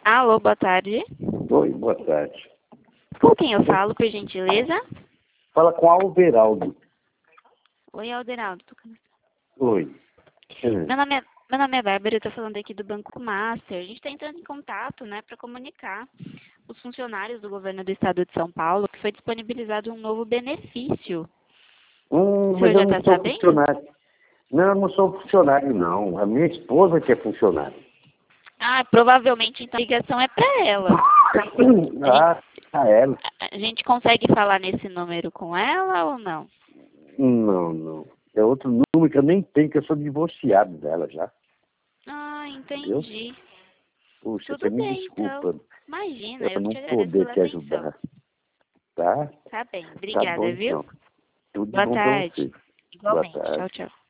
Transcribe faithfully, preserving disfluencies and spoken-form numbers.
Alô, boa tarde. Oi, boa tarde. Com quem eu falo, por gentileza? Fala com Alberaldo. Oi, Alderaldo. Oi. Hum. Meu nome é, meu nome é Bárbara, eu estou falando aqui do Banco Master. A gente está entrando em contato, né, para comunicar os funcionários do governo do estado de São Paulo que foi disponibilizado um novo benefício. Hum, O mas senhor eu já não está sou sabendo? funcionário. Não, eu não sou funcionário, não. A minha esposa que é funcionária. Ah, provavelmente então a ligação é para ela. Ah, a ela. A a gente consegue falar nesse número com ela ou não? Não, não. É outro número que eu nem tenho, que eu sou divorciado dela já. Ah, Entendeu? entendi. Puxa, Tudo você me bem, desculpa. então. Imagina, É para eu não te agradeço poder pela te atenção. ajudar. Tá? Tá bem, Tá bom, obrigada, viu? então. Tudo de Boa bom para tarde. você. Boa Igualmente. Tchau, tarde. tchau.